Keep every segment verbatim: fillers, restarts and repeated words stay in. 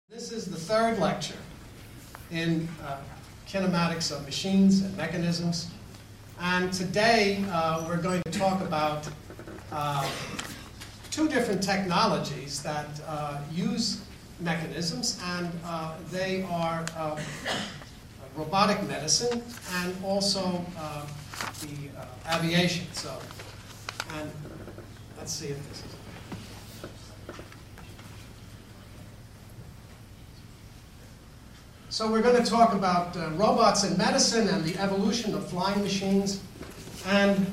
This is the third lecture in uh, kinematics of machines and mechanisms. And today uh, we're going to talk about uh, two different technologies that uh, use mechanisms, and uh, they are uh, robotic medicine and also uh, the uh, aviation. So, and let's see if this is. So we're going to talk about uh, robots in medicine and the evolution of flying machines. And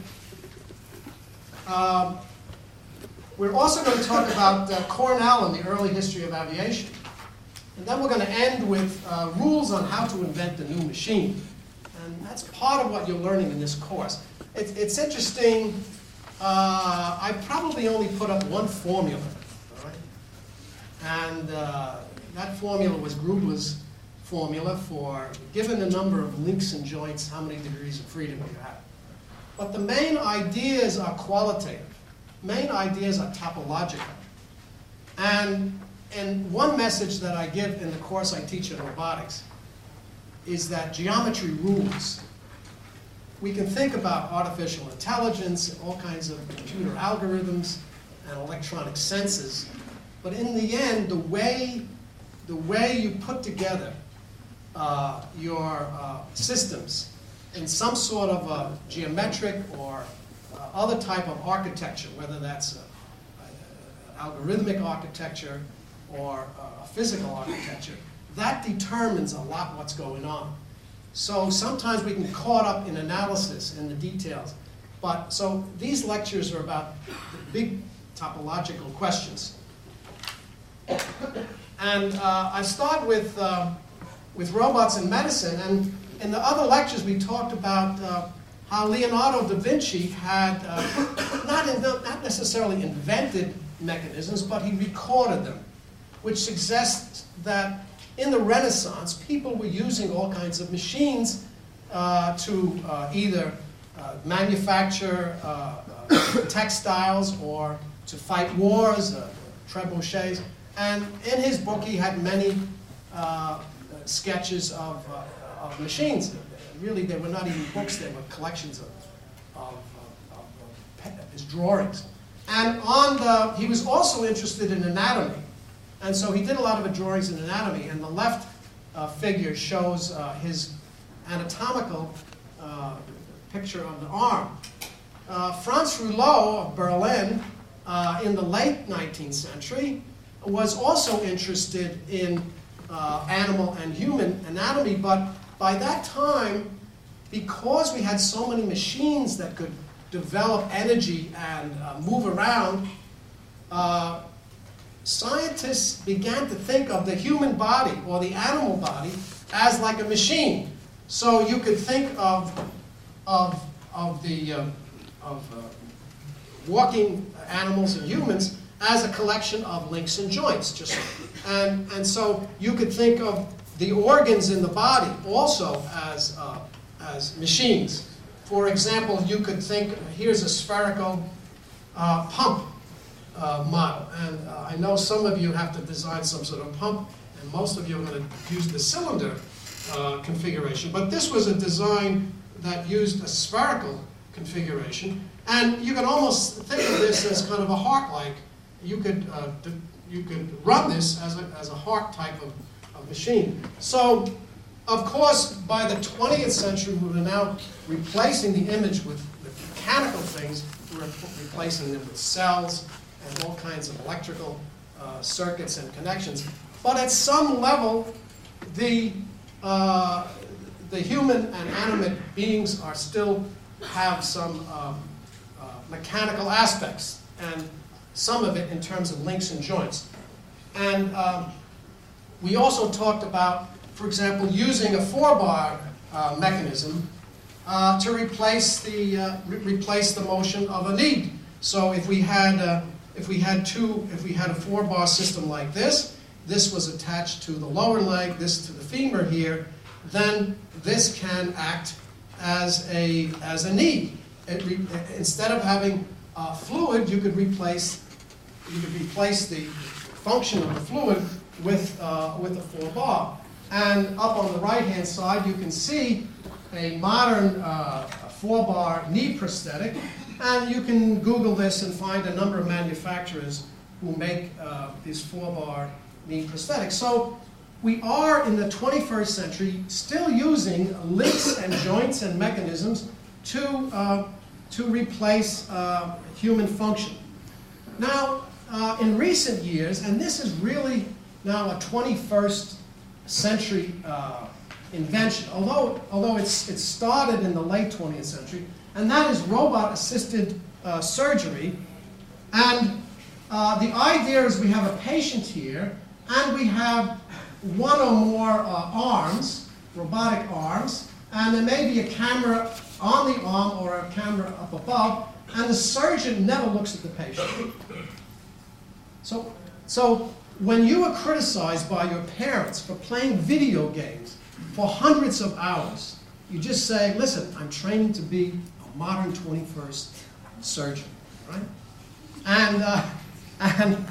uh, we're also going to talk about uh, Cornell and the early history of aviation. And then we're going to end with uh, rules on how to invent a new machine. And that's part of what you're learning in this course. It, it's interesting. Uh, I probably only put up one formula. All right? And uh, that formula was Grubler's formula for, given the number of links and joints, how many degrees of freedom you have. But the main ideas are qualitative. Main ideas are topological. And, and one message that I give in the course I teach in robotics is that geometry rules. We can think about artificial intelligence and all kinds of computer algorithms and electronic senses, but in the end, the way, the way you put together Uh, your uh, systems in some sort of a geometric or uh, other type of architecture, whether that's a, a, algorithmic architecture or a, a physical architecture, that determines a lot what's going on. So sometimes we can get caught up in analysis in the details. But so these lectures are about the big topological questions. And uh, I start with uh, with robots in medicine, and in the other lectures we talked about uh, how Leonardo da Vinci had uh, not, in, not necessarily invented mechanisms, but he recorded them, which suggests that in the Renaissance people were using all kinds of machines uh, to uh, either uh, manufacture uh, uh, textiles or to fight wars, uh, trebuchets, and in his book he had many uh, sketches of, uh, of machines. Really, they were not even books, they were collections of, of, of, of, of his drawings. And on the, he was also interested in anatomy. And so he did a lot of drawings in anatomy, and the left uh, figure shows uh, his anatomical uh, picture of the arm. Uh, Franz Rouleau of Berlin, uh, in the late nineteenth century, was also interested in Uh, animal and human anatomy, but by that time, because we had so many machines that could develop energy and uh, move around, uh, scientists began to think of the human body or the animal body as like a machine. So you could think of, of, of the uh, of, uh, walking animals and humans as a collection of links and joints, just and and so you could think of the organs in the body also as uh, as machines. For example, you could think, here's a spherical uh, pump uh, model, and uh, I know some of you have to design some sort of pump, and most of you are going to use the cylinder uh, configuration. But this was a design that used a spherical configuration, and you can almost think of this as kind of a heart-like. You could, uh, you could run this as a, as a heart type of, of machine. So, of course, by the twentieth century, we were now replacing the image with, with mechanical things. We were replacing them with cells and all kinds of electrical uh, circuits and connections. But at some level, the, uh, the human and animate beings are still have some um, uh, mechanical aspects, and some of it in terms of links and joints. And um, we also talked about, for example, using a four-bar uh, mechanism uh, to replace the uh, re replace the motion of a knee. So if we had uh, if we had two if we had a four-bar system like this, this was attached to the lower leg, this to the femur here, then this can act as a as a knee. It re instead of having uh, fluid, you could replace You could replace the function of the fluid with, uh, with the four bar. And up on the right-hand side, you can see a modern uh, four bar knee prosthetic. And you can Google this and find a number of manufacturers who make uh, these four bar knee prosthetics. So we are in the twenty-first century still using links and joints and mechanisms to, uh, to replace uh, human function. Now, uh, in recent years, and this is really now a twenty-first century uh, invention, although, although it's, it started in the late twentieth century, and that is robot-assisted uh, surgery. And uh, the idea is we have a patient here, and we have one or more uh, arms, robotic arms, and there may be a camera on the arm or a camera up above, and the surgeon never looks at the patient. So, so when you are criticized by your parents for playing video games for hundreds of hours, you just say, listen, I'm training to be a modern twenty-first surgeon, right? And, uh, and uh,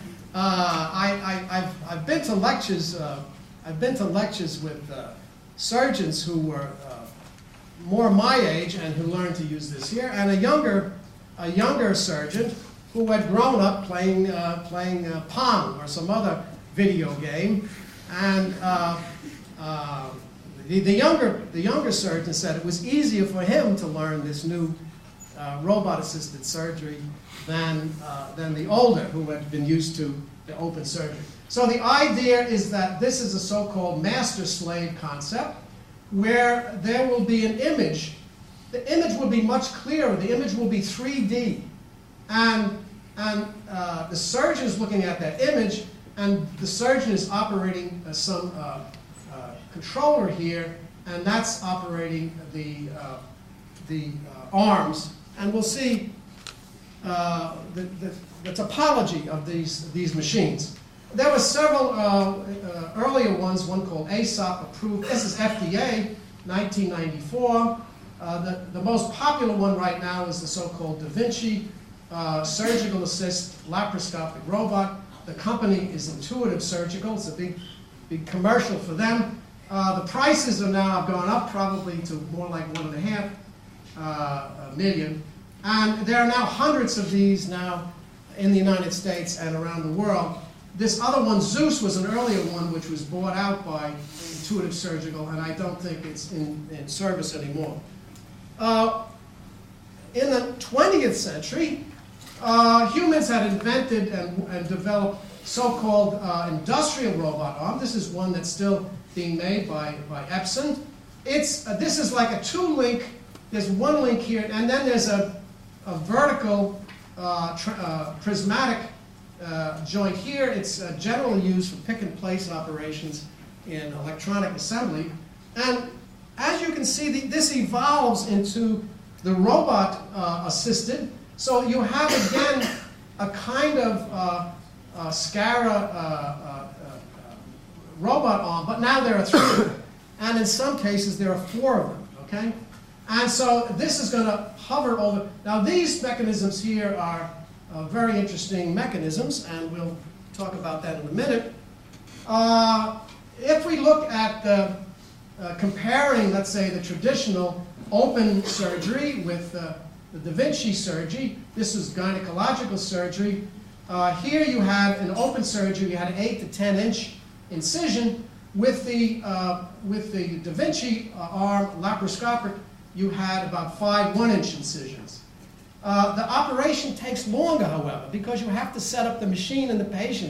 I, I, I've, I've been to lectures, uh, I've been to lectures with uh, surgeons who were uh, more my age and who learned to use this here, and a younger, a younger surgeon who had grown up playing, uh, playing uh, Pong or some other video game. And uh, uh, the, the, younger, the younger surgeon said it was easier for him to learn this new uh, robot-assisted surgery than, uh, than the older who had been used to the open surgery. So the idea is that this is a so-called master-slave concept where there will be an image. The image will be much clearer. The image will be three D. And, and uh, the surgeon is looking at that image, and the surgeon is operating uh, some uh, uh, controller here, and that's operating the, uh, the uh, arms. And we'll see uh, the, the, the topology of these, these machines. There were several uh, uh, earlier ones, one called A S O P approved. This is F D A, nineteen ninety-four. Uh, the, the most popular one right now is the so-called Da Vinci uh, surgical assist laparoscopic robot. The company is Intuitive Surgical. It's a big, big commercial for them. Uh, the prices are now have gone up probably to more like one and a half uh, million. And there are now hundreds of these now in the United States and around the world. This other one, Zeus, was an earlier one which was bought out by Intuitive Surgical, and I don't think it's in, in service anymore. Uh, in the twentieth century, uh, humans had invented and, and developed so-called uh, industrial robot arm. This is one that's still being made by, by Epson. It's, uh, this is like a two-link, there's one link here, and then there's a, a vertical uh, tr uh, prismatic Uh, joint here. It's uh, generally used for pick-and-place operations in electronic assembly. And as you can see, the, this evolves into the robot-assisted. Uh, so you have, again, a kind of uh, uh, SCARA uh, uh, uh, robot arm, but now there are three of them. And in some cases, there are four of them, okay? And so this is going to hover over. Now, these mechanisms here are Uh, very interesting mechanisms, and we'll talk about that in a minute. Uh, if we look at uh, uh, comparing, let's say, the traditional open surgery with uh, the Da Vinci surgery, this is gynecological surgery. Uh, here you have an open surgery, you had an eight to ten inch incision. With the, uh, with the Da Vinci uh, arm laparoscopic, you had about five one inch incisions. Uh, the operation takes longer, however, because you have to set up the machine and the patient.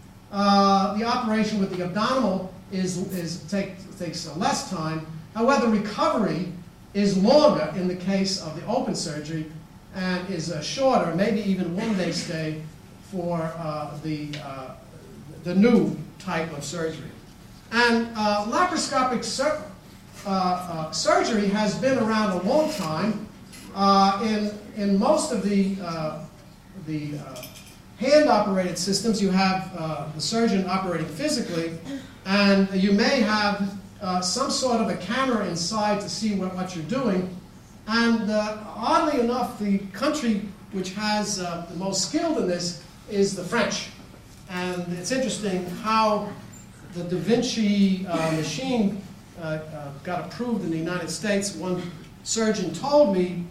Uh, the operation with the abdominal is, is take, takes less time. However, recovery is longer in the case of the open surgery and is uh, shorter, maybe even one day stay for uh, the, uh, the new type of surgery. And uh, laparoscopic sur uh, uh, surgery has been around a long time. Uh, in, in most of the, uh, the uh, hand-operated systems, you have uh, the surgeon operating physically, and you may have uh, some sort of a camera inside to see what, what you're doing. And uh, oddly enough, the country which has uh, the most skilled in this is the French. And it's interesting how the Da Vinci uh, machine uh, uh, got approved in the United States. One surgeon told me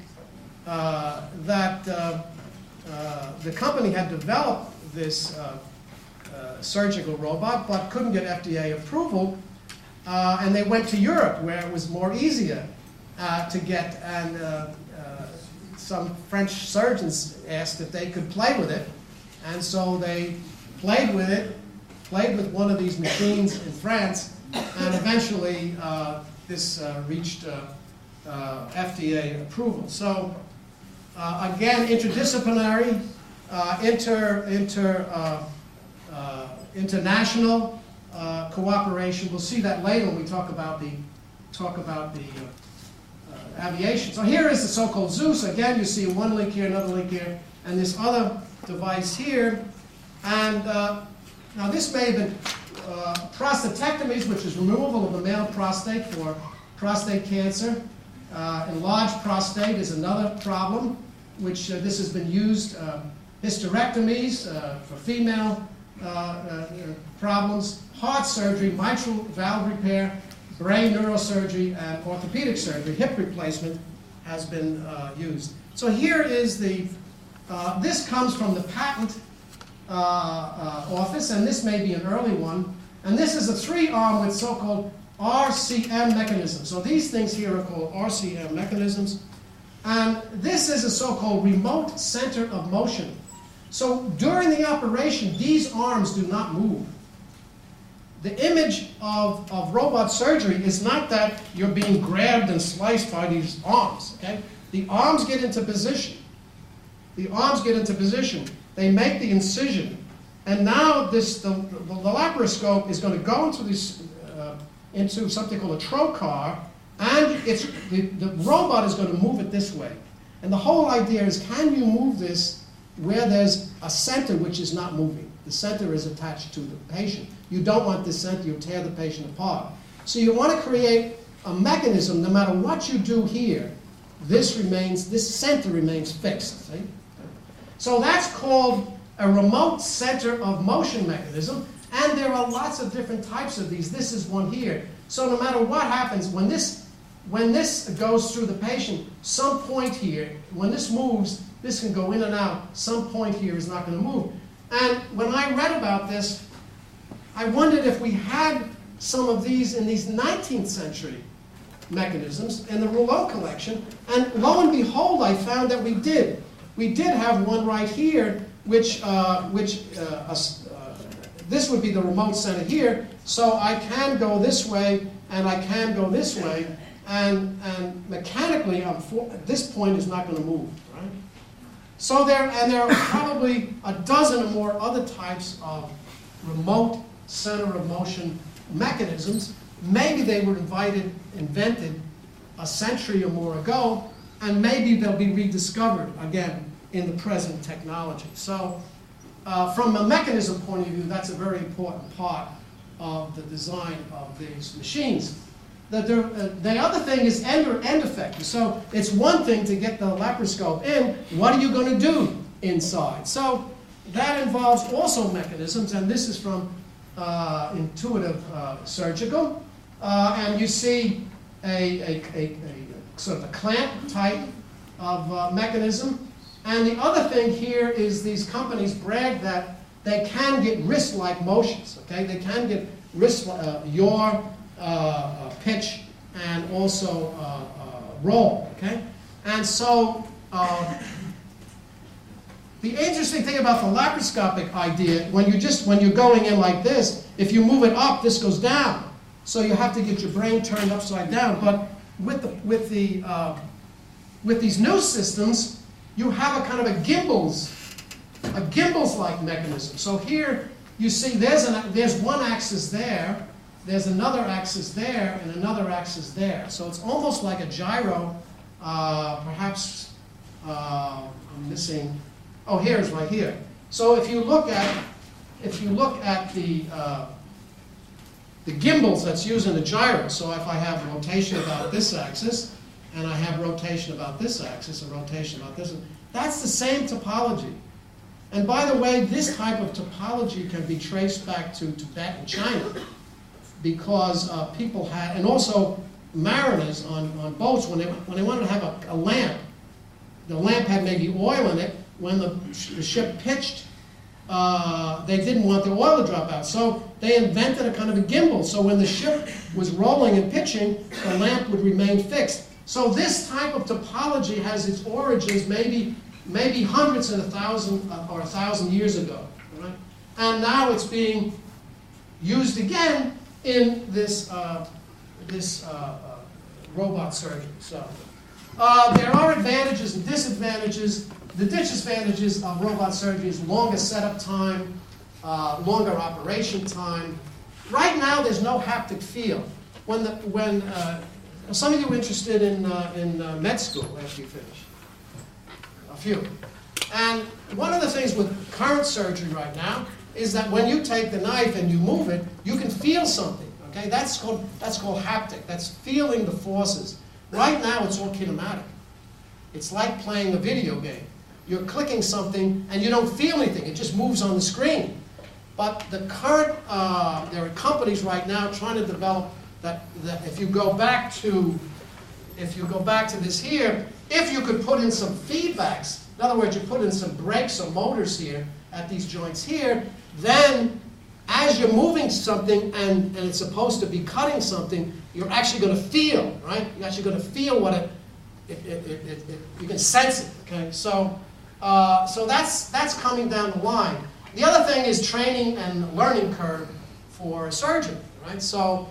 uh, that uh, uh, the company had developed this uh, uh, surgical robot, but couldn't get F D A approval. Uh, and they went to Europe, where it was more easier uh, to get. And uh, uh, some French surgeons asked if they could play with it. And so they played with it, played with one of these machines in France, and eventually uh, this uh, reached uh, uh, F D A approval. So uh, again, interdisciplinary, uh, inter, inter, uh, uh, international uh, cooperation. We'll see that later when we talk about the talk about the uh, uh, aviation. So here is the so-called Zeus. Again, you see one link here, another link here, and this other device here. And uh, now this may have been uh, prostatectomies, which is removal of the male prostate for prostate cancer. Uh, enlarged prostate is another problem, which uh, this has been used. Uh, hysterectomies uh, for female uh, uh, problems. Heart surgery, mitral valve repair, brain neurosurgery, and orthopedic surgery. Hip replacement has been uh, used. So here is the, uh, this comes from the patent uh, uh, office, and this may be an early one. And this is a three-arm with so-called R C M mechanisms. So these things here are called R C M mechanisms. And this is a so-called remote center of motion. So during the operation, these arms do not move. The image of, of robot surgery is not that you're being grabbed and sliced by these arms, okay? The arms get into position. The arms get into position. They make the incision. And now this, the, the, the laparoscope is going to go into, this, uh, into something called a trocar, and it's, the, the robot is going to move it this way. And the whole idea is, can you move this where there's a center which is not moving? The center is attached to the patient. You don't want this center, you tear the patient apart. So you want to create a mechanism, no matter what you do here, this remains, this center remains fixed. See? So that's called a remote center of motion mechanism, and there are lots of different types of these. This is one here. So no matter what happens, when this, when this goes through the patient, some point here, when this moves, this can go in and out, some point here is not going to move. And when I read about this, I wondered if we had some of these in these nineteenth century mechanisms in the Rouleau collection, and lo and behold, I found that we did. We did have one right here, which, uh, which uh, uh, this would be the remote center here, so I can go this way, and I can go this way, and, and mechanically, I'm for, this point is not going to move, right? So there, and there are probably a dozen or more other types of remote center of motion mechanisms. Maybe they were invited, invented a century or more ago, and maybe they'll be rediscovered again in the present technology. So uh, from a mechanism point of view, that's a very important part of the design of these machines. The, the, uh, the other thing is end, end effector. So it's one thing to get the laparoscope in. What are you going to do inside? So that involves also mechanisms, and this is from uh, Intuitive uh, Surgical. Uh, and you see a, a, a, a sort of a clamp type of uh, mechanism. And the other thing here is these companies brag that they can get wrist-like motions. Okay, they can get wrist, uh, yaw, uh, uh, pitch, and also uh, uh, roll. Okay, and so uh, the interesting thing about the laparoscopic idea, when you just when you're going in like this, if you move it up, this goes down. So you have to get your brain turned upside down. But with the with the uh, with these new systems, you have a kind of a gimbals, a gimbals-like mechanism. So here you see there's an there's one axis there, there's another axis there, and another axis there. So it's almost like a gyro. Uh, perhaps uh, I'm missing. Oh, here's right here. So if you look at if you look at the uh, the gimbals that's used in the gyro, so if I have rotation about this axis, and I have rotation about this axis, and rotation about this, that's the same topology. And by the way, this type of topology can be traced back to Tibet and China, because uh, people had, and also mariners on, on boats, when they, when they wanted to have a, a lamp, the lamp had maybe oil in it. When the, the ship pitched, uh, they didn't want the oil to drop out. So they invented a kind of a gimbal. So when the ship was rolling and pitching, the lamp would remain fixed. So this type of topology has its origins maybe, maybe hundreds and a thousand uh, or a thousand years ago. Right? And now it's being used again in this, uh, this uh, uh, robot surgery. So uh, there are advantages and disadvantages. The disadvantages of robot surgery is longer setup time, uh, longer operation time. Right now, there's no haptic feel. When the, when uh, some of you are interested in uh, in uh, med school after you finish, a few. And one of the things with current surgery right now is that when you take the knife and you move it, you can feel something. Okay, that's called that's called haptic. That's feeling the forces. Right now, it's all kinematic. It's like playing a video game. You're clicking something and you don't feel anything. It just moves on the screen. But the current, uh, there are companies right now trying to develop that, that if you go back to, if you go back to this here, if you could put in some feedbacks, in other words, you put in some brakes or motors here at these joints here, then as you're moving something and, and it's supposed to be cutting something, you're actually going to feel, right? You're actually going to feel what it, it, it, it, it, it you can sense it, okay? So, uh, so that's, that's coming down the line. The other thing is training and learning curve for a surgeon, right? So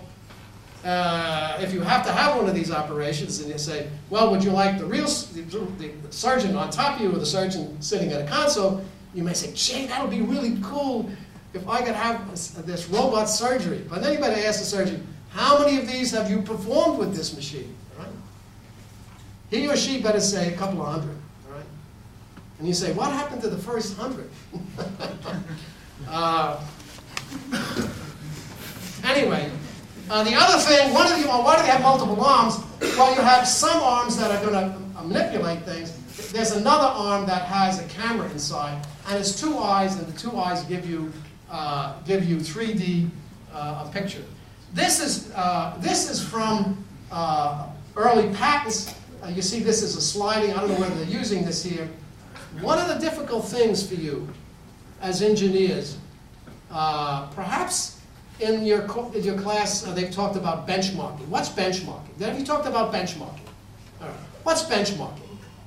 uh, if you have to have one of these operations and you say, well, would you like the real the, the surgeon on top of you or the surgeon sitting at a console, you may say, gee, that would be really cool if I could have this, this robot surgery. But then you better ask the surgeon, how many of these have you performed with this machine? Right? He or she better say a couple of hundred. Right? And you say, what happened to the first hundred? uh, anyway, uh, the other thing, one of you, well, why do they have multiple arms? Well, you have some arms that are going to manipulate things. There's another arm that has a camera inside, and it's two eyes, and the two eyes give you uh, give you three D uh, a picture. This is uh, this is from uh, early patents. Uh, you see, this is a sliding. I don't know whether they're using this here. One of the difficult things for you as engineers, uh, perhaps in your in your class, uh, they've talked about benchmarking. What's benchmarking? Have you talked about benchmarking? All right. What's benchmarking?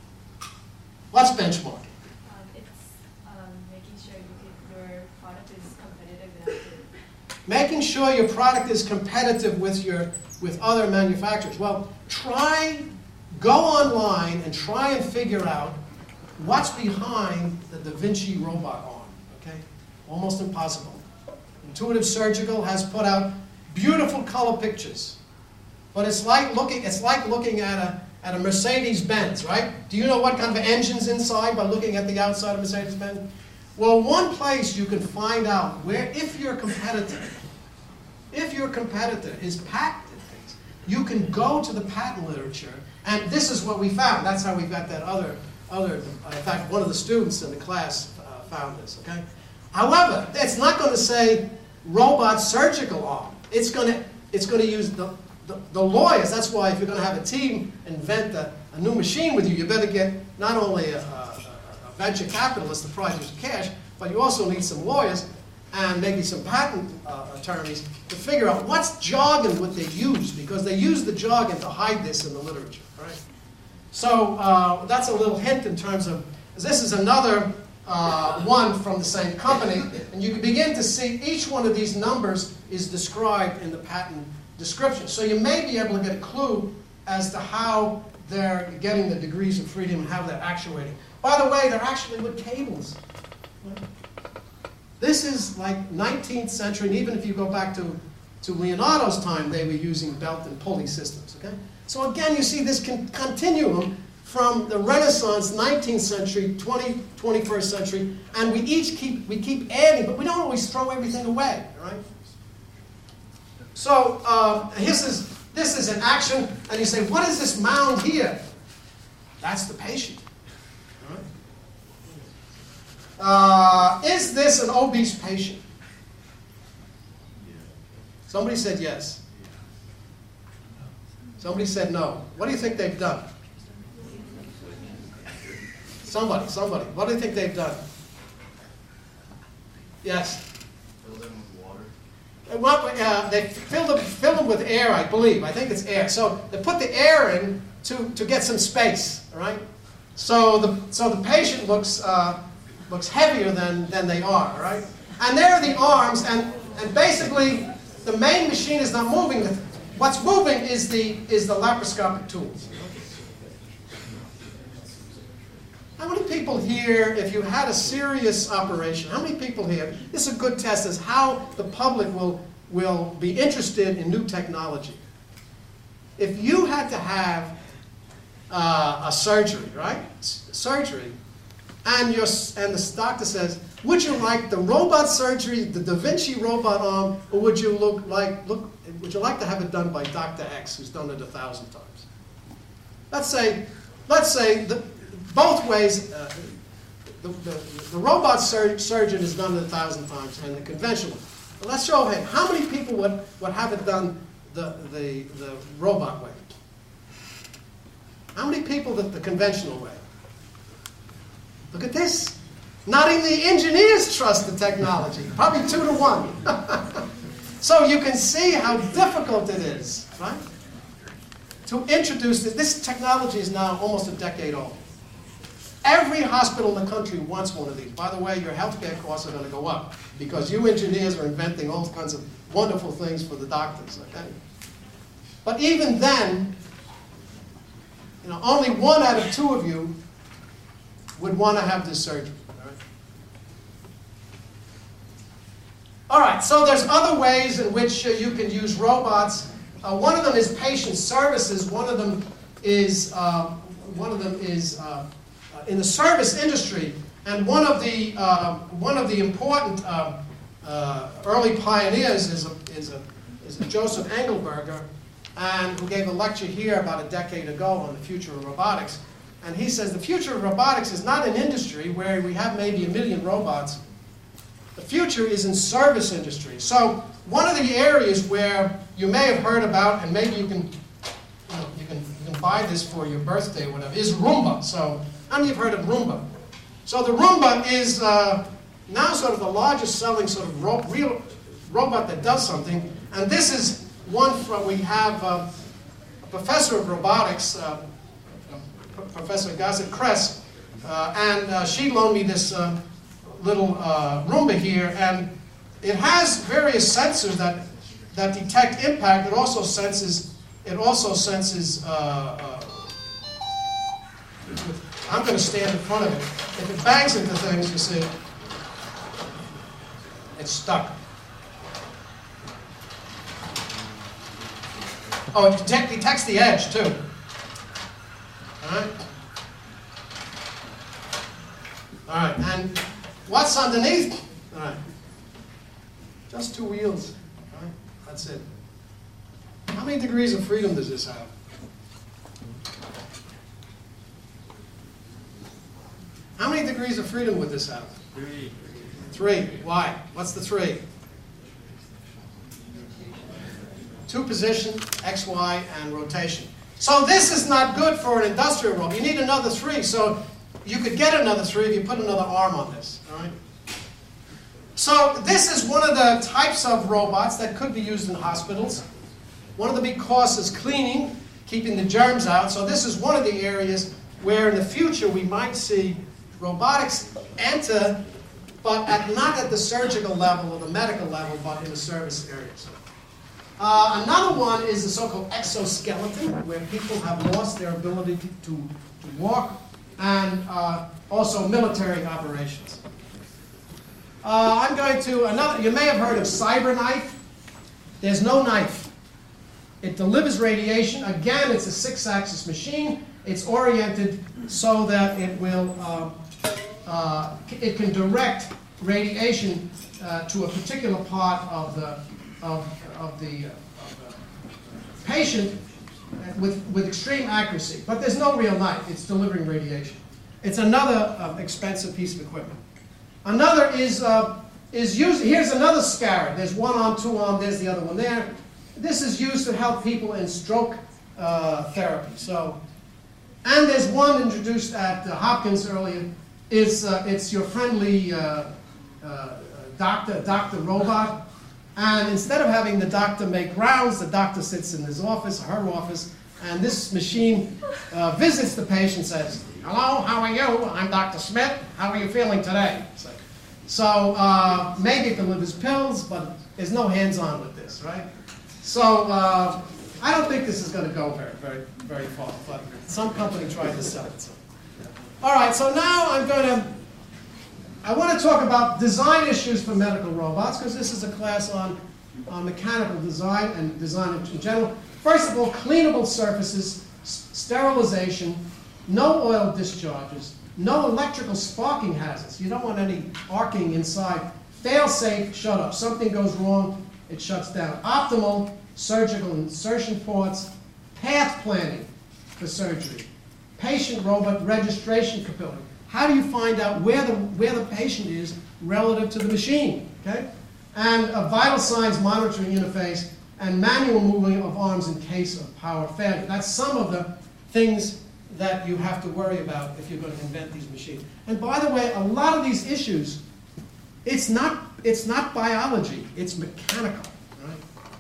What's benchmarking? Um, it's um, making sure you can, your product is competitive enough to... Making sure your product is competitive with your with other manufacturers. Well, try, go online and try and figure out what's behind the Da Vinci robot arm. Okay, almost impossible. Intuitive Surgical has put out beautiful color pictures, but it's like looking it's like looking at a at a Mercedes-Benz, right? Do you know what kind of engine's inside by looking at the outside of Mercedes-Benz? Well, one place you can find out where, if your competitor, if your competitor is patented things, you can go to the patent literature, and this is what we found. That's how we got that other, other. In fact, one of the students in the class uh, found this, okay? However, it's not going to say robot surgical arm. It's going to, it's going to use the, The, the lawyers. That's why if you're going to have a team invent a, a new machine with you, you better get not only a, a, a venture capitalist to provide you cash, but you also need some lawyers and maybe some patent uh, attorneys to figure out what's jargon what they use, because they use the jargon to hide this in the literature. Right? So uh, that's a little hint in terms of, this is another uh, one from the same company, and you can begin to see each one of these numbers is described in the patent description. So you may be able to get a clue as to how they're getting the degrees of freedom and how they're actuating. By the way, they're actually with cables. This is like nineteenth century, and even if you go back to, to Leonardo's time, they were using belt and pulley systems. Okay? So again, you see this con continuum from the Renaissance, nineteenth century, twentieth, twenty-first century, and we each keep, we keep adding, but we don't always throw everything away. Right? So uh, this is this is an action, and you say, what is this mound here? That's the patient. All right. Uh, is this an obese patient? Somebody said yes. Somebody said no. What do you think they've done? Somebody, somebody. What do you think they've done? Yes? Fill them with water. Uh, Well, uh, they fill them, fill them with air, I believe. I think it's air. So they put the air in to, to get some space, all right? So the, so the patient looks, uh, looks heavier than, than they are, all right? And there are the arms, and, and basically the main machine is not moving. What's moving is the, is the laparoscopic tools. How many people here, if you had a serious operation, how many people here, this is a good test as how the public will, will be interested in new technology. If you had to have uh, a surgery, right? S surgery, and, your, and the doctor says, would you like the robot surgery, the Da Vinci robot arm, or would you look like, look, would you like to have it done by Doctor X, who's done it a thousand times? Let's say, let's say the, both ways, uh, the, the, the robot sur surgeon has done it a thousand times, and the conventional. But let's show of hands. How many people would, would have it done the, the, the robot way? How many people the, the conventional way? Look at this. Not even the engineers trust the technology. Probably two to one. So you can see how difficult it is, right? To introduce this. This technology is now almost a decade old. Every hospital in the country wants one of these. By the way, your healthcare costs are going to go up because you engineers are inventing all kinds of wonderful things for the doctors. Okay? But even then, you know, only one out of two of you would want to have this surgery. All right? All right, so there's other ways in which uh, you can use robots. Uh, one of them is patient services. One of them is uh, one of them is uh, in the service industry, and one of the uh, one of the important uh, uh, early pioneers is a, is a is a Joseph Engelberger, and who gave a lecture here about a decade ago on the future of robotics. And he says the future of robotics is not an industry where we have maybe a million robots. The future is in service industry. So one of the areas where you may have heard about, and maybe you can you know, you can you can buy this for your birthday or whatever, is Roomba. So how many have heard of Roomba? So the Roomba is uh, now sort of the largest selling sort of ro real robot that does something. And this is one from, we have uh, a professor of robotics, uh, Professor Gazet Kress, uh, and uh, she loaned me this uh, little uh, Roomba here, and it has various sensors that that detect impact. It also senses. It also senses. Uh, uh, I'm going to stand in front of it. If it bangs into things, you see, it's stuck. Oh, it detect, detects the edge too. All right. All right, and what's underneath? All right. Just two wheels. All right, that's it. How many degrees of freedom does this have? How many degrees of freedom would this have? Three. Three. Why? What's the three? Two position, X, Y, and rotation. So this is not good for an industrial robot. You need another three. So you could get another three if you put another arm on this. All right? So this is one of the types of robots that could be used in hospitals. One of the big costs is cleaning, keeping the germs out. So this is one of the areas where in the future we might see robotics enter, but at, not at the surgical level or the medical level, but in the service areas. Uh, another one is the so-called exoskeleton, where people have lost their ability to, to, to walk, and uh, also military operations. Uh, I'm going to, another, you may have heard of CyberKnife. There's no knife. It delivers radiation. Again, it's a six-axis machine. It's oriented so that it will, uh, uh, it can direct radiation uh, to a particular part of the, of, of the, uh, of the patient with, with extreme accuracy. But there's no real knife. It's delivering radiation. It's another uh, expensive piece of equipment. Another is, uh, is used, here's another scarab. There's one arm, two arm, there's the other one there. This is used to help people in stroke uh, therapy. So, and there's one introduced at uh, Hopkins earlier. It's, uh, it's your friendly uh, uh, doctor, doctor robot. And instead of having the doctor make rounds, the doctor sits in his office, or her office, and this machine uh, visits the patient, says, "Hello, how are you? I'm Doctor Smith. How are you feeling today?" So, so uh, maybe it delivers pills, but there's no hands-on with this, right? So uh, I don't think this is going to go very, very, very far, but some company tried to sell it. So. All right, so now I'm going to, I want to talk about design issues for medical robots, because this is a class on, on mechanical design and design in general. First of all, cleanable surfaces, sterilization, no oil discharges, no electrical sparking hazards. You don't want any arcing inside. Fail-safe shut-off. Something goes wrong, it shuts down. Optimal surgical insertion ports, path planning for surgery, patient-robot registration capability. How do you find out where the, where the patient is relative to the machine? Okay? And a vital signs monitoring interface, and manual moving of arms in case of power failure. That's some of the things that you have to worry about if you're going to invent these machines. And by the way, a lot of these issues, it's not, it's not biology, it's mechanical. Right?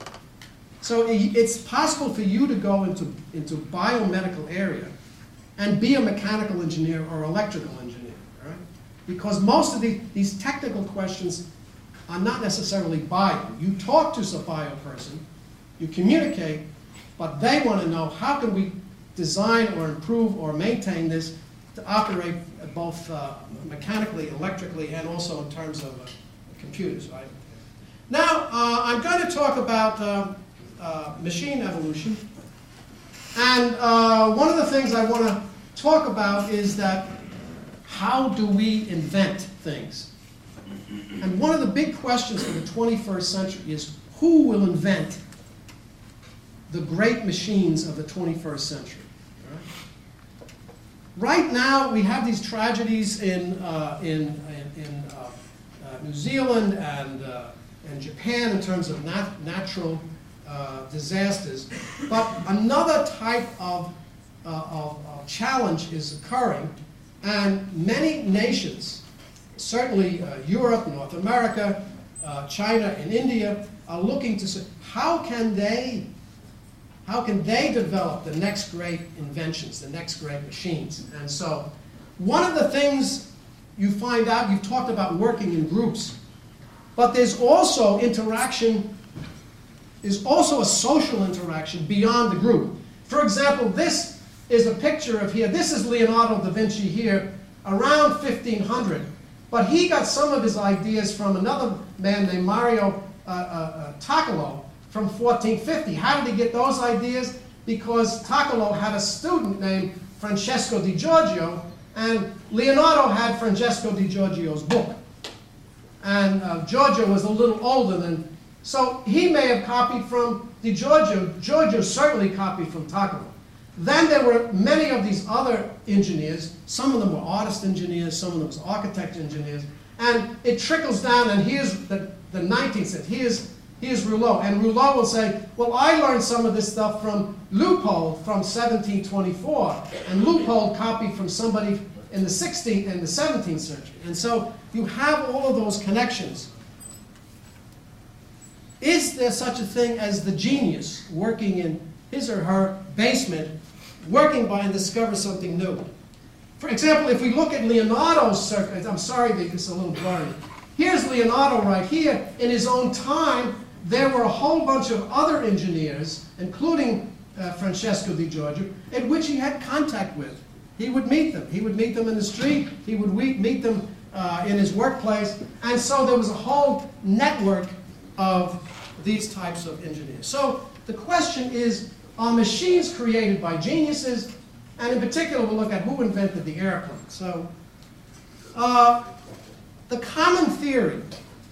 So it's possible for you to go into, into biomedical area and be a mechanical engineer or electrical engineer. Right? Because most of the, these technical questions are not necessarily bio. You talk to a bio person, you communicate, but they want to know how can we design or improve or maintain this to operate both uh, mechanically, electrically, and also in terms of uh, computers, right? Now, uh, I'm going to talk about uh, uh, machine evolution. And uh, one of the things I want to talk about is that how do we invent things? And one of the big questions for the twenty-first century is who will invent the great machines of the twenty-first century? Right? Right now, we have these tragedies in, uh, in, in, in uh, uh, New Zealand and, uh, and Japan in terms of nat natural uh, disasters. But another type of, uh, of, of challenge is occurring, and many nations, certainly uh, Europe, North America, uh, China, and India, are looking to see how can they How can they develop the next great inventions, the next great machines? And so one of the things you find out, you've talked about working in groups, but there's also interaction, there's also a social interaction beyond the group. For example, this is a picture of here, this is Leonardo da Vinci here, around fifteen hundred, but he got some of his ideas from another man named Mario uh, uh, uh, Taccolo, from fourteen fifty. How did he get those ideas? Because Taccolo had a student named Francesco di Giorgio, and Leonardo had Francesco di Giorgio's book. And uh, Giorgio was a little older than, so he may have copied from di Giorgio. Giorgio certainly copied from Taccolo. Then there were many of these other engineers. Some of them were artist engineers, some of them were architect engineers. And it trickles down, and here's the, the nineteenth century. Here's Here's Rouleau, and Rouleau will say, well, I learned some of this stuff from Leupold from seventeen twenty-four, and Leupold copied from somebody in the sixteenth and the seventeenth century. And so you have all of those connections. Is there such a thing as the genius working in his or her basement, working by and discover something new? For example, if we look at Leonardo's circuit, I'm sorry that it's a little blurry. Here's Leonardo right here. In his own time, there were a whole bunch of other engineers, including uh, Francesco di Giorgio, in which he had contact with. He would meet them. He would meet them in the street. He would meet them uh, in his workplace. And so there was a whole network of these types of engineers. So the question is, are machines created by geniuses? And in particular, we'll look at who invented the airplane. So uh, the common theory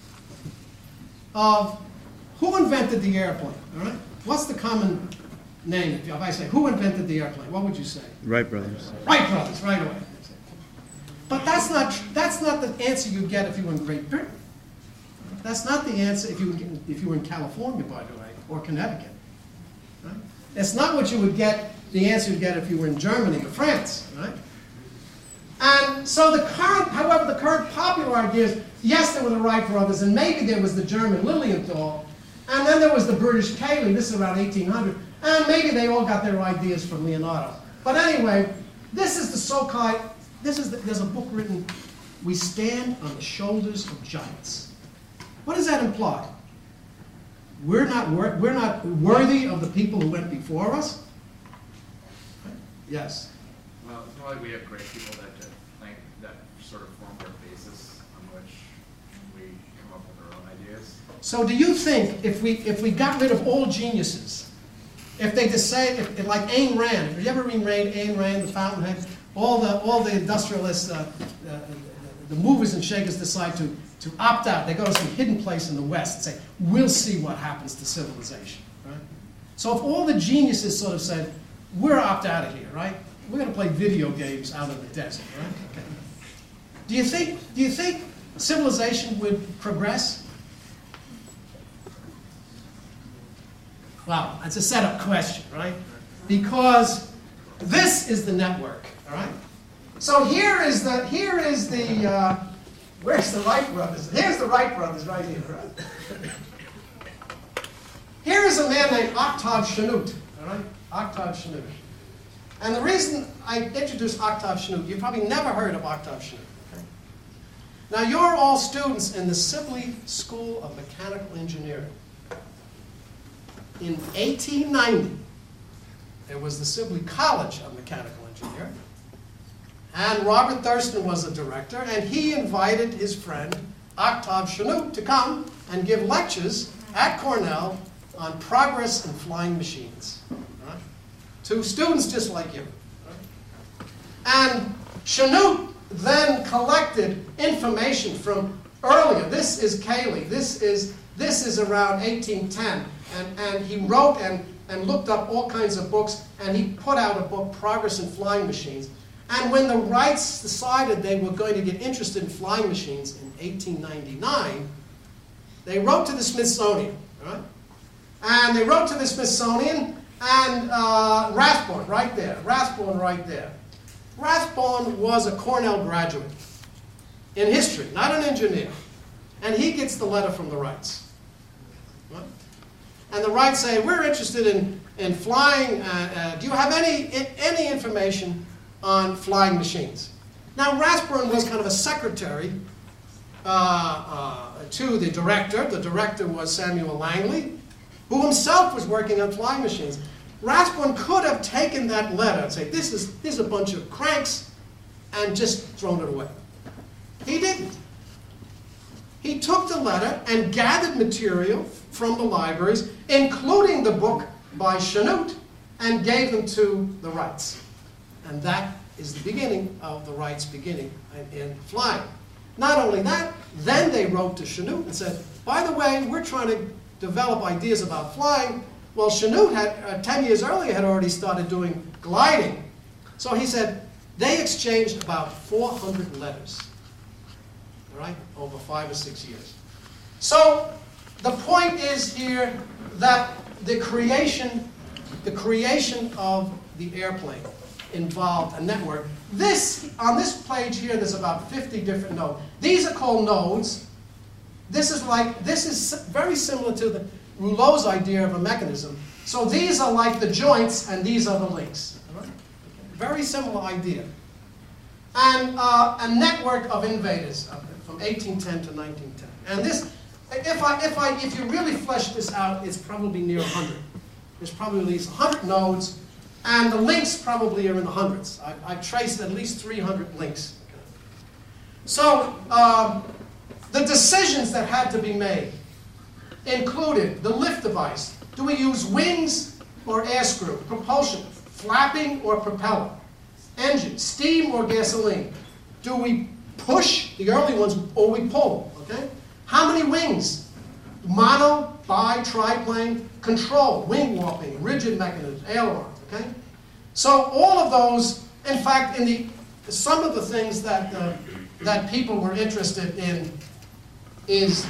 of who invented the airplane, all right? What's the common name? If I say, who invented the airplane, what would you say? Wright brothers. Wright brothers, right away. But that's not, that's not the answer you get if you were in Great Britain. That's not the answer if you, were, if you were in California, by the way, or Connecticut. Right? It's not what you would get, the answer you'd get if you were in Germany or France. Right? And so the current, however, the current popular idea is, yes, there were the Wright brothers, and maybe there was the German Lilienthal, and then there was the British Cayley, this is around eighteen hundred, and maybe they all got their ideas from Leonardo. But anyway, this is the so-called, this is the, there's a book written, We Stand on the Shoulders of Giants. What does that imply? We're not, wor we're not worthy of the people who went before us? Yes? Well, it's more like we have great people that did, like, that sort of form our basis on which we come up with our own ideas. So do you think if we, if we got rid of all geniuses, if they decide, if, if like Ayn Rand, have you ever read Ayn Rand, The Fountainhead? All the, all the industrialists, uh, uh, the movers and shakers decide to, to opt out. They go to some hidden place in the West and say, we'll see what happens to civilization. Right? So if all the geniuses sort of said, we're opt out of here, right? We're going to play video games out in the desert, right? Okay. Do you think, do you think civilization would progress? Well, that's a setup question, right? Because this is the network, all right? So here is the, here is the, uh, where's the Wright brothers? Here's the Wright brothers right here, right? Here is a man named Octave Chanute, all right? Octave Chanute. And the reason I introduced Octave Chanute, you've probably never heard of Octave Chanute. Okay? Now, you're all students in the Sibley School of Mechanical Engineering. In eighteen ninety, there was the Sibley College of Mechanical Engineering. And Robert Thurston was the director, and he invited his friend, Octave Chanute, to come and give lectures at Cornell on progress in flying machines. Right? To students just like you. Right? And Chanute then collected information from earlier. This is Cayley. This is, this is around eighteen ten. And, and he wrote and, and looked up all kinds of books, and he put out a book, Progress in Flying Machines. And when the Wrights decided they were going to get interested in flying machines in eighteen ninety-nine, they wrote to the Smithsonian, right? And they wrote to the Smithsonian, and uh, Rathbone, right there, Rathbone right there. Rathbone was a Cornell graduate in history, not an engineer. And he gets the letter from the Wrights. Right? And the Wrights say, we're interested in, in flying. Uh, uh, do you have any, any information on flying machines? Now, Rathbone was kind of a secretary uh, uh, to the director. The director was Samuel Langley, who himself was working on flying machines. Rathbone could have taken that letter and said, this is, this is a bunch of cranks, and just thrown it away. He didn't. He took the letter and gathered material from the libraries, including the book by Chanute, and gave them to the Wrights. And that is the beginning of the Wrights beginning in, in flying. Not only that, then they wrote to Chanute and said, by the way, we're trying to develop ideas about flying. Well, Chanute had, uh, ten years earlier, had already started doing gliding. So he said, they exchanged about four hundred letters, all right, over five or six years. So the point is here that the creation, the creation of the airplane involved a network. This, on this page here, there's about fifty different nodes. These are called nodes. This is like, this is very similar to the Rouleau's idea of a mechanism. So these are like the joints, and these are the links. All right? Very similar idea. And uh, a network of invaders uh, from eighteen ten to nineteen ten. And this, if I, if I, if you really flesh this out, it's probably near one hundred. There's probably at least one hundred nodes, and the links probably are in the hundreds. I, I've traced at least three hundred links. So um, the decisions that had to be made included the lift device. Do we use wings or air screw? Propulsion, flapping or propeller? Engine, steam or gasoline? Do we push, the early ones, or we pull? Okay? How many wings? Mono, bi, triplane, control, wing warping, rigid mechanism, aileron. Okay? So all of those, in fact, in the some of the things that, uh, that people were interested in is,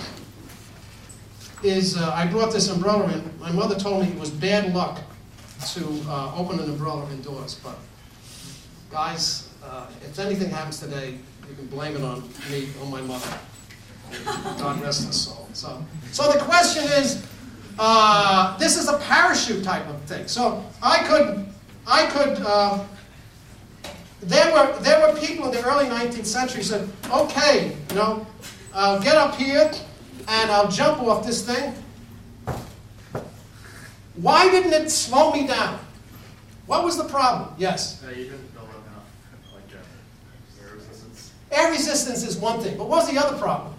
is uh, I brought this umbrella in. My mother told me it was bad luck to uh, open an umbrella indoors, but guys, uh, if anything happens today, you can blame it on me or my mother. God rest her soul. So, so the question is, uh, this is a parachute type of thing. So I could, I could. Uh, there were there were people in the early nineteenth century who said, okay, you know, I'll get up here and I'll jump off this thing. Why didn't it slow me down? What was the problem? Yes? No, you didn't build up enough, like, uh, air resistance. Air resistance is one thing, but what was the other problem?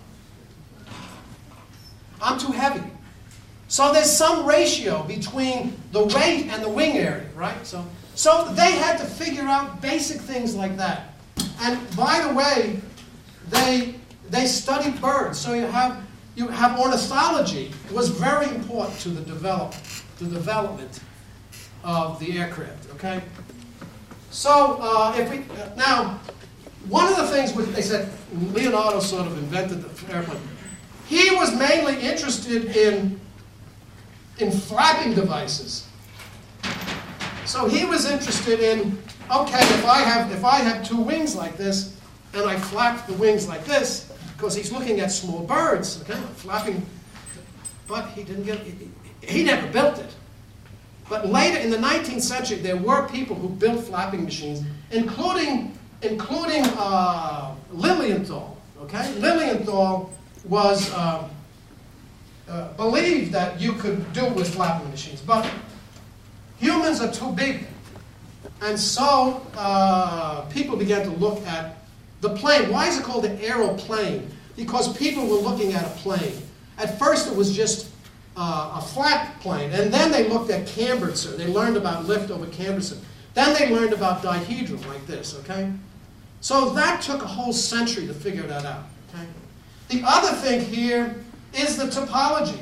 I'm too heavy. So there's some ratio between the weight and the wing area, right? So, so they had to figure out basic things like that. And by the way, they, they studied birds. So you have, you have ornithology was very important to the, develop, the development of the aircraft, okay? So uh, if we, uh, now, one of the things which they said, Leonardo sort of invented the airplane. He was mainly interested in, in flapping devices. So he was interested in, okay, if I have if I have two wings like this, and I flap the wings like this, because he's looking at small birds, okay, flapping. But he didn't get he, he never built it. But later in the nineteenth century, there were people who built flapping machines, including including uh, Lilienthal. Okay, Lilienthal was uh, uh, believed that you could do it with flapping machines, but humans are too big, and so uh, people began to look at the plane. Why is it called an aeroplane? Because people were looking at a plane. At first, it was just uh, a flat plane, and then they looked at camberser. They learned about lift over camberser. Then they learned about dihedral, like this. Okay, so that took a whole century to figure that out. Okay. The other thing here is the topology.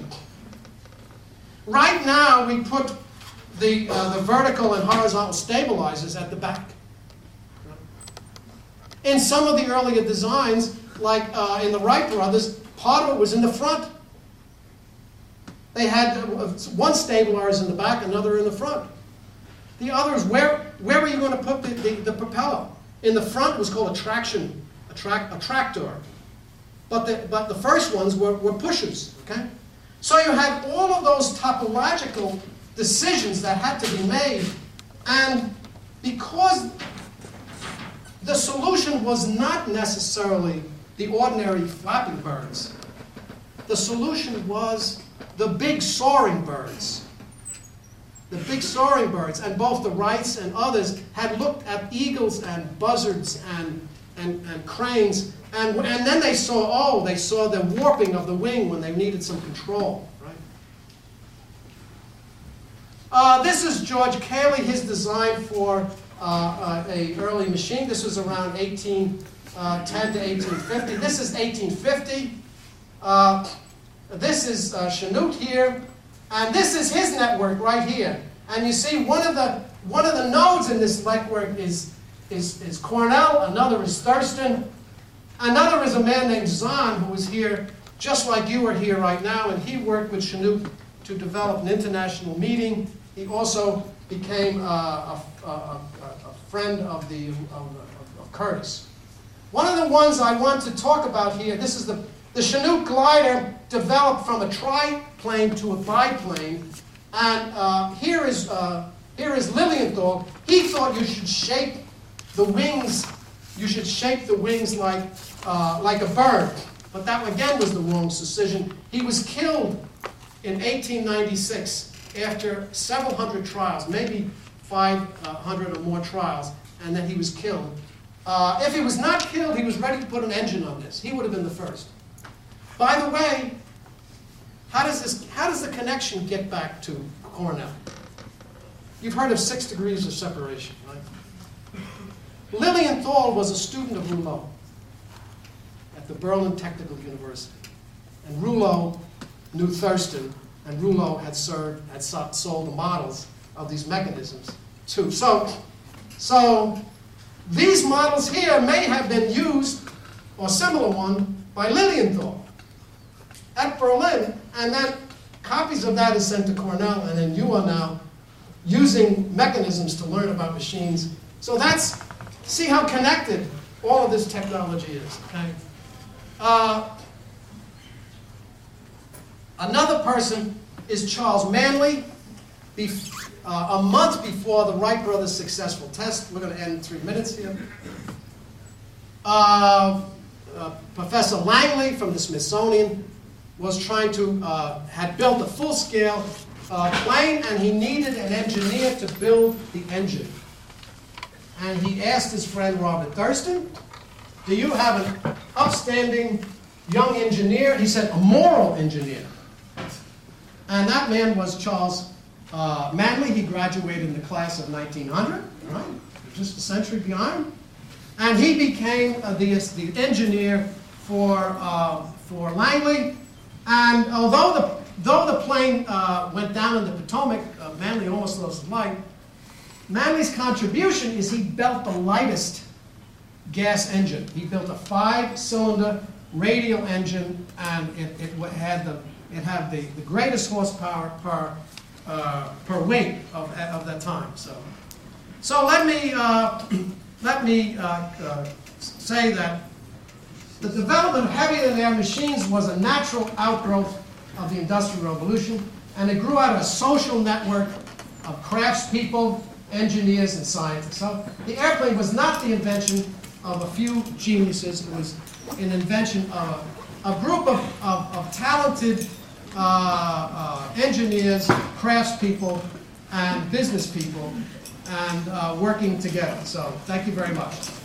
Right now, we put the, uh, the vertical and horizontal stabilizers at the back. In some of the earlier designs, like uh, in the Wright brothers, part of it was in the front. They had uh, one stabilizer in the back, another in the front. The others, where, where were you going to put the, the, the propeller? In the front, it was called a traction, a, track, a tractor. But the, but the first ones were, were pushers, okay? So you had all of those topological decisions that had to be made, and because the solution was not necessarily the ordinary flapping birds, the solution was the big soaring birds. The big soaring birds, and both the Wrights and others had looked at eagles and buzzards and, and, and cranes. And, and then they saw, oh, they saw the warping of the wing when they needed some control, right? Uh, this is George Cayley, his design for uh, uh, a early machine. This was around eighteen ten to eighteen fifty. This is eighteen fifty. Uh, this is uh, Chanute here, and this is his network right here. And you see, one of the one of the nodes in this network is is, is Cornell. Another is Thurston. Another is a man named Zahn, who was here just like you are here right now, and he worked with Chanute to develop an international meeting. He also became uh, a, a, a, a friend of, the, of, of, of Curtiss. One of the ones I want to talk about here, this is the, the Chanute glider developed from a triplane to a biplane. And uh, here is, uh, here is Lilienthal. He thought you should shape the wings, you should shape the wings like Uh, like a bird, but that again was the wrong decision. He was killed in eighteen ninety-six after several hundred trials, maybe five hundred or more trials, and then he was killed. Uh, if he was not killed, he was ready to put an engine on this. He would have been the first. By the way, how does this? How does the connection get back to Cornell? You've heard of six degrees of separation, right? Lilienthal was a student of Rouleau at the Berlin Technical University. And Rouleau knew Thurston, and Rouleau had, served, had sold the models of these mechanisms too. So, so these models here may have been used, or similar one, by Lilienthal at Berlin, and then copies of that is sent to Cornell, and then you are now using mechanisms to learn about machines. So that's, see how connected all of this technology is, okay? Uh, another person is Charles Manley. Bef uh, a month before the Wright brothers' successful test, we're going to end in three minutes here. Uh, uh, Professor Langley from the Smithsonian was trying to, uh, had built a full-scale uh, plane, and he needed an engineer to build the engine. And he asked his friend Robert Thurston, do you have an upstanding young engineer? He said, a moral engineer. And that man was Charles uh, Manley. He graduated in the class of nineteen hundred, right? Just a century behind. And he became uh, the, the engineer for, uh, for Langley. And although the, though the plane uh, went down in the Potomac, uh, Manley almost lost his life, Manley's contribution is he built the lightest gas engine. He built a five-cylinder radial engine, and it, it had the it had the, the greatest horsepower per uh, per weight of of that time. So, so let me uh, let me uh, uh, say that the development of heavy-than-air machines was a natural outgrowth of the Industrial Revolution, and it grew out of a social network of craftspeople, engineers, and scientists. So the airplane was not the invention of a few geniuses. It was an invention of a, a group of, of, of talented uh, uh, engineers, craftspeople, and business people, and uh, working together. So thank you very much.